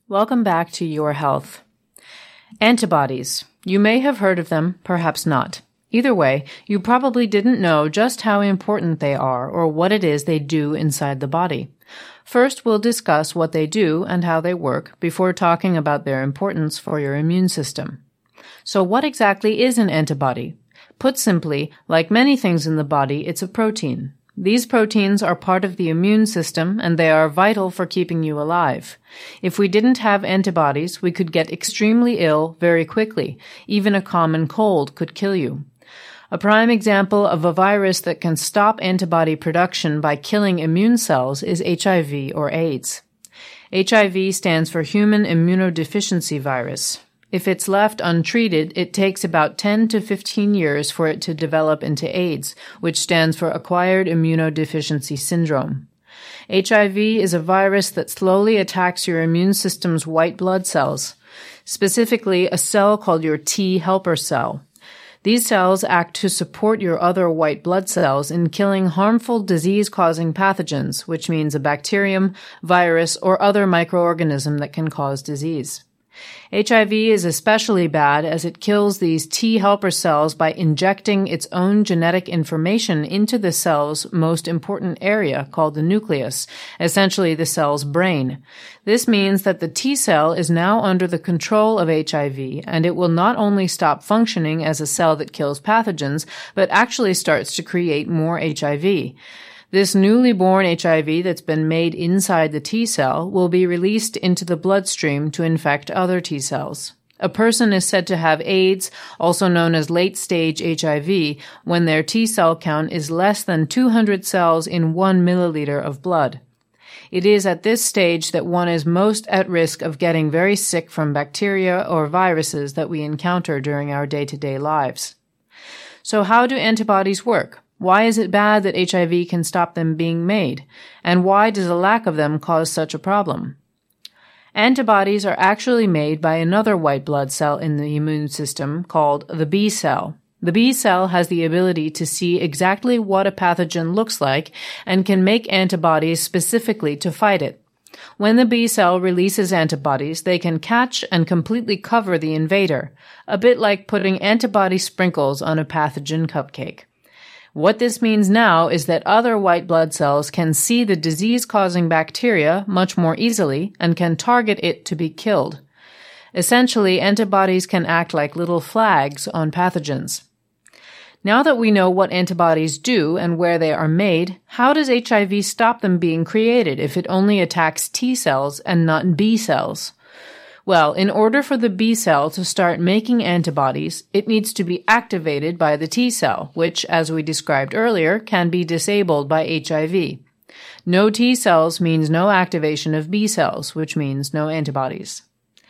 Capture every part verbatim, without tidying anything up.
Welcome back to Your Health. Antibodies. You may have heard of them, perhaps not. Either way, you probably didn't know just how important they are or what it is they do inside the body. First, we'll discuss what they do and how they work before talking about their importance for your immune system. So what exactly is an antibody? Put simply, like many things in the body, it's a protein. These proteins are part of the immune system, and they are vital for keeping you alive. If we didn't have antibodies, we could get extremely ill very quickly. Even a common cold could kill you. A prime example of a virus that can stop antibody production by killing immune cells is H I V or AIDS. H I V stands for Human Immunodeficiency Virus. If it's left untreated, it takes about ten to fifteen years for it to develop into AIDS, which stands for Acquired Immunodeficiency Syndrome. H I V is a virus that slowly attacks your immune system's white blood cells, specifically a cell called your T helper cell. These cells act to support your other white blood cells in killing harmful disease-causing pathogens, which means a bacterium, virus, or other microorganism that can cause disease. H I V is especially bad as it kills these T helper cells by injecting its own genetic information into the cell's most important area called the nucleus, essentially the cell's brain. This means that the T cell is now under the control of H I V, and it will not only stop functioning as a cell that kills pathogens, but actually starts to create more H I V. This newly born H I V that's been made inside the T cell will be released into the bloodstream to infect other T cells. A person is said to have AIDS, also known as late-stage H I V, when their T cell count is less than two hundred cells in one milliliter of blood. It is at this stage that one is most at risk of getting very sick from bacteria or viruses that we encounter during our day-to-day lives. So how do antibodies work? Why is it bad that H I V can stop them being made? And why does a lack of them cause such a problem? Antibodies are actually made by another white blood cell in the immune system called the B cell. The B cell has the ability to see exactly what a pathogen looks like and can make antibodies specifically to fight it. When the B cell releases antibodies, they can catch and completely cover the invader, a bit like putting antibody sprinkles on a pathogen cupcake. What this means now is that other white blood cells can see the disease-causing bacteria much more easily and can target it to be killed. Essentially, antibodies can act like little flags on pathogens. Now that we know what antibodies do and where they are made, how does H I V stop them being created if it only attacks T cells and not B cells? Well, in order for the B cell to start making antibodies, it needs to be activated by the T cell, which, as we described earlier, can be disabled by H I V. No T cells means no activation of B cells, which means no antibodies.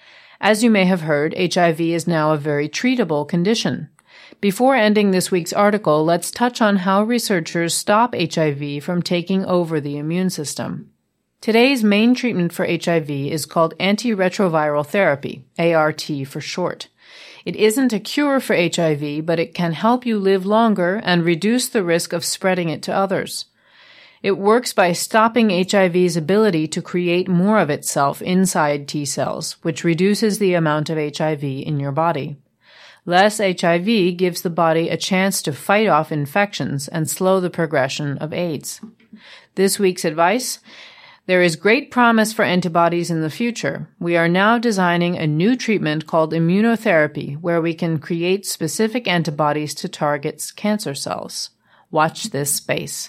As you may have heard, H I V is now a very treatable condition. Before ending this week's article, let's touch on how researchers stop H I V from taking over the immune system. Today's main treatment for H I V is called antiretroviral therapy, A R T for short. It isn't a cure for H I V, but it can help you live longer and reduce the risk of spreading it to others. It works by stopping H I V's ability to create more of itself inside T cells, which reduces the amount of H I V in your body. Less H I V gives the body a chance to fight off infections and slow the progression of AIDS. This week's advice: there is great promise for antibodies in the future. We are now designing a new treatment called immunotherapy, where we can create specific antibodies to target cancer cells. Watch this space.